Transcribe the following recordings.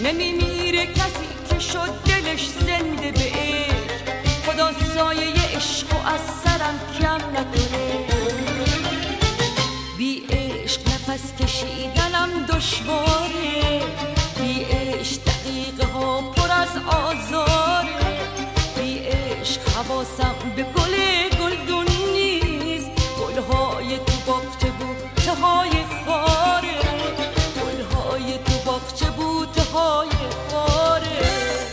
نمیمیره کسی که شد دلش زنده به عشق، خدا سایه عشق و از سرم کم نکنه. بی عشق نفس کشیدنم دشواره، بی عشق دقیقه ها پر از آزاره، بی عشق حواسم به گل گلدون نیست، گلهای تو باغچه بوته های خاره، گلهای تو باغچه بوته های خاره.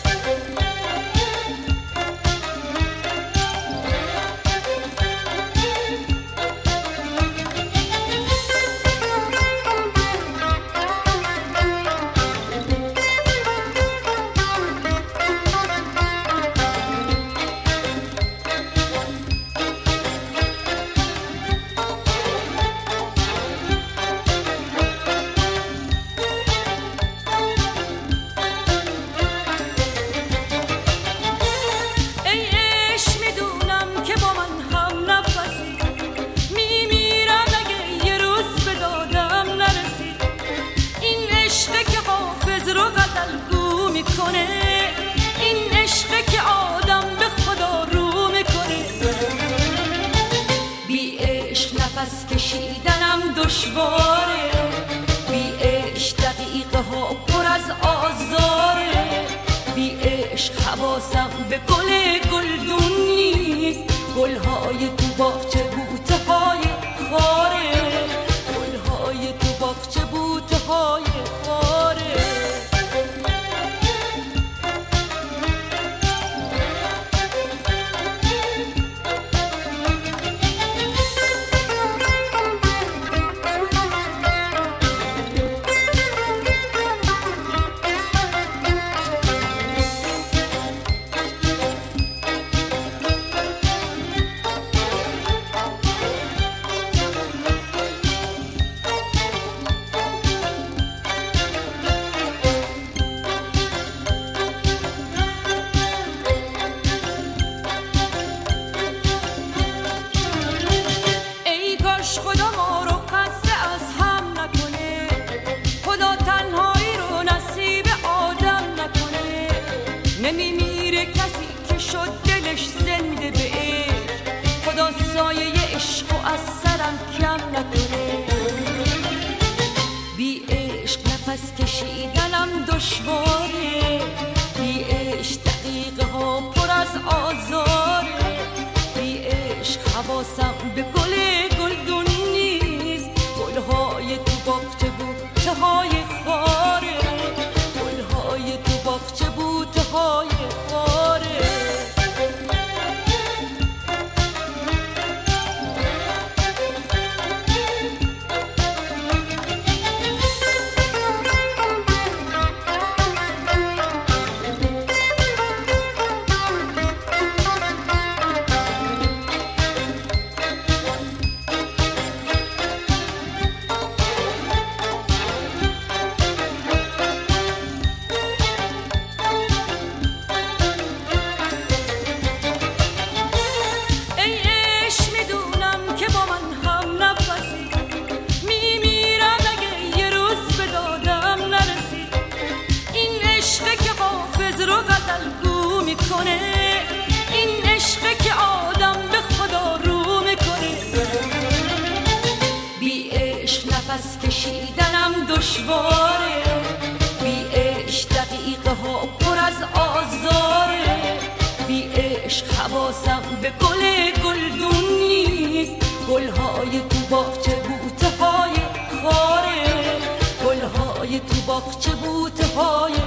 این عشقه که آدم به خدا رو میکنه. بی عشق نفس کشیدنم دشواره، بی عشق دقیقه ها پر از آزاره، بی عشق حواسم به گل گلدون نیست، گلهای تو باغچه بوته های خاره، گلهای تو باغچه بوته های خاره. خدا ما رو خسته از هم نکنه، خدا تنهایی رو نصیب آدم نکنه. نمیمیره کسی که شد دلش زنده به عشق، خدا سایه عشق و از سرم کم نکنه. بی عشق نفس کشیدنم دشواره، بی عشق دقیقه ها پر از آزاره، بی عشق حواسم به گل گلدون نیست، گلهای تو باغچه بوته های خاره، گلهای تو باغچه بوته های خاره. این عشقه که آدم به خدا رو میکنه. بی عشق نفس کشیدنم دشواره، بی عشق دقیقه ها پر از آزاره، بی عشق حواسم به گل گلدون نیست، گلهای تو باغچه بوته های خاره، گلهای تو باغچه بوته های